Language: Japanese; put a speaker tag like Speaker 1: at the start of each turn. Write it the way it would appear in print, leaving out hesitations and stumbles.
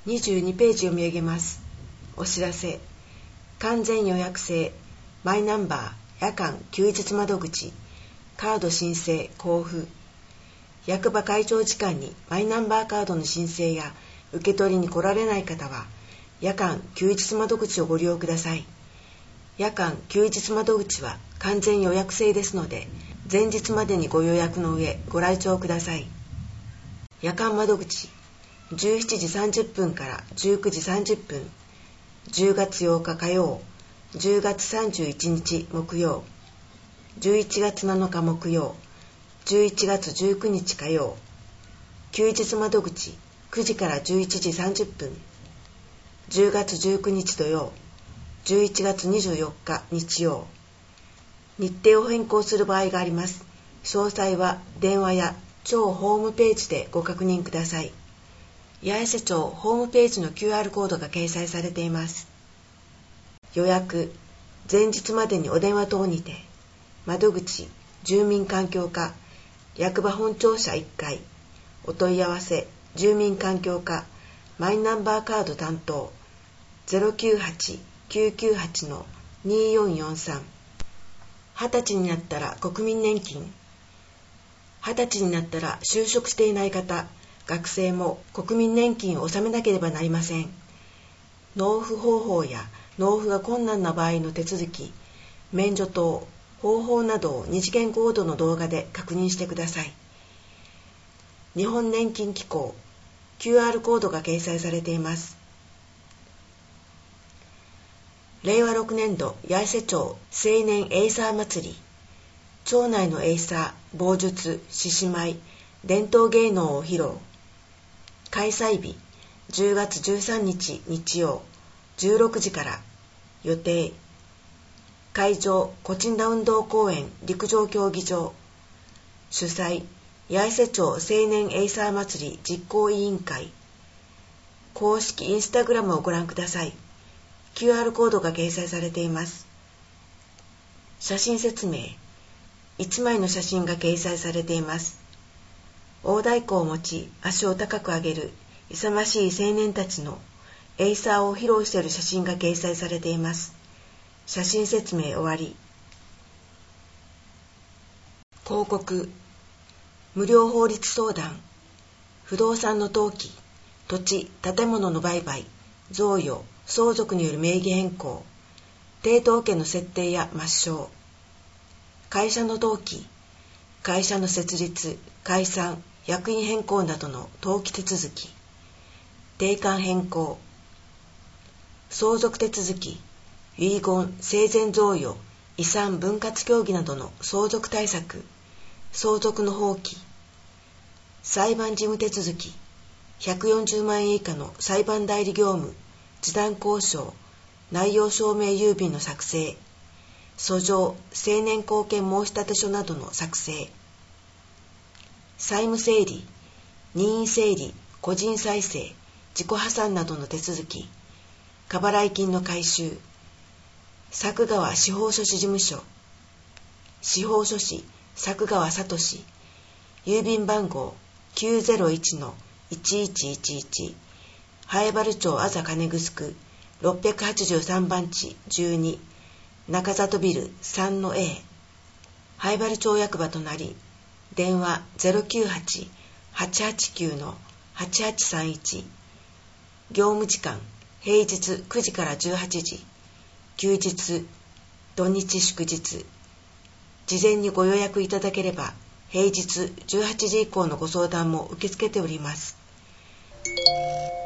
Speaker 1: 22ページ読み上げます。お知らせ。完全予約制マイナンバー夜間休日窓口カード申請交付。役場会長時間にマイナンバーカードの申請や受け取りに来られない方は夜間休日窓口をご利用ください。夜間休日窓口は完全予約制ですので、前日までにご予約の上ご来庁ください。夜間窓口17時30分から19時30分、10月8日火曜、10月31日木曜、11月7日木曜、11月19日火曜。休日窓口9時から11時30分、10月19日土曜、11月24日日曜。日程を変更する場合があります。詳細は電話や町ホームページでご確認ください。八重瀬町ホームページの QR コードが掲載されています。予約前日までにお電話等にて、窓口住民環境課役場本庁舎1階、お問い合わせ住民環境課マイナンバーカード担当 098-998-2443。 20歳になったら国民年金。20歳になったら就職していない方、学生も国民年金を納めなければなりません。納付方法や納付が困難な場合の手続き、免除等、方法などを二次元コードの動画で確認してください。日本年金機構 QR コードが掲載されています。令和6年度八重瀬町青年エイサー祭り。町内のエイサー、棒術、獅子舞、伝統芸能を披露。開催日10月13日日曜16時から。予定会場コチンダ運動公園陸上競技場。主催八重瀬町青年エイサー祭り実行委員会。公式インスタグラムをご覧ください。 QR コードが掲載されています。写真説明1枚の写真が掲載されています。大太鼓を持ち足を高く上げる勇ましい青年たちのエイサーを披露している写真が掲載されています。写真説明終わり。広告無料法律相談、不動産の登記、土地・建物の売買、贈与・相続による名義変更、抵当権の設定や抹消、会社の登記、会社の設立・解散・役員変更などの登記手続き、定款変更、相続手続き、遺言・生前贈与・遺産分割協議などの相続対策、相続の放棄、裁判事務手続き、140万円以下の裁判代理業務、示談交渉、内容証明郵便の作成、訴状・成年後見申立書などの作成、債務整理、任意整理、個人再生、自己破産などの手続き、過払い金の回収、佐久川司法書士事務所、司法書士佐久川聡、郵便番号 901-1111 南原町あざ金城683番地12中里ビル 3-A 南原町役場となり、電話 098-889-8831。 業務時間平日9時から18時、休日土日祝日。事前にご予約いただければ平日18時以降のご相談も受け付けております。